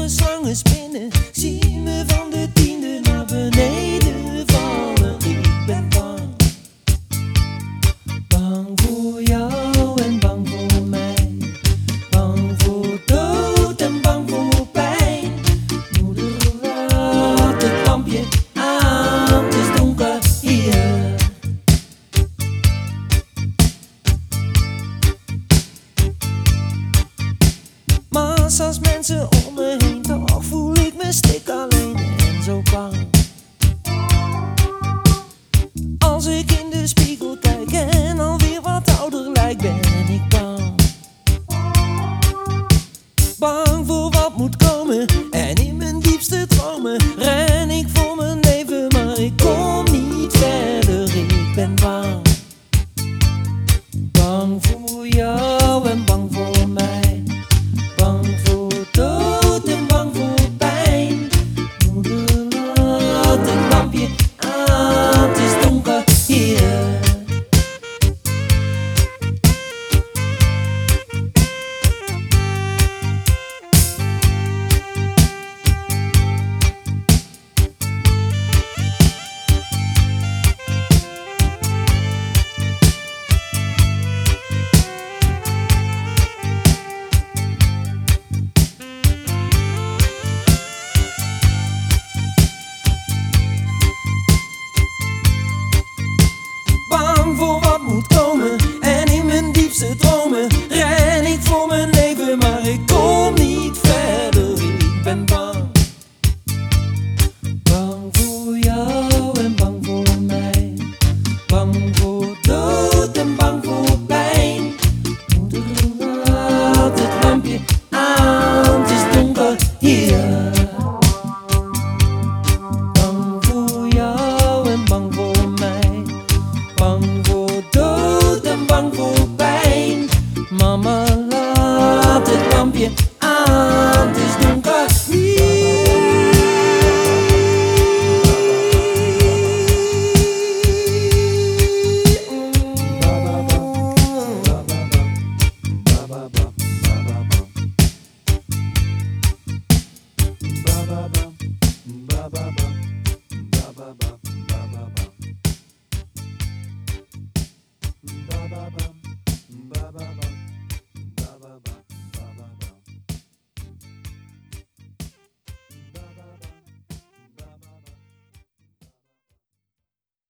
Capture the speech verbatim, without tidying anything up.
horen slangen spinnen. Zie me van de tiende naar beneden vallen. Ik ben bang. Bang voor jou en bang voor mij. Bang voor dood en bang voor pijn. Moeder, laat het lampje aan, het is donker hier. Massa's mensen om me heen, toch voel ik me stik alleen en zo bang. Als ik in de spiegel kijk en alweer wat ouder lijk, ben ik bang. Bang voor wat moet komen en in mijn diepste dromen ren ik voor mijn leven, maar ik kom niet verder. Ik ben bang. Bang voor jou en bang voor mij. Bang voor dood en bang voor pijn. Moeder, laat het lampje aan, het is donker hier. Bang voor wat moet komen en in mijn diepste dromen ren ik voor mijn leven, maar ik kom niet verder. Ik ben bang. Bang voor jou en bang voor mij. Bang voor dood en bang voor pijn. Moeder, laat het lampje aan, het is donker hier. Bang voor jou en bang voor mij. Bang voor dood en bang voor pijn. Mama, laat het lampje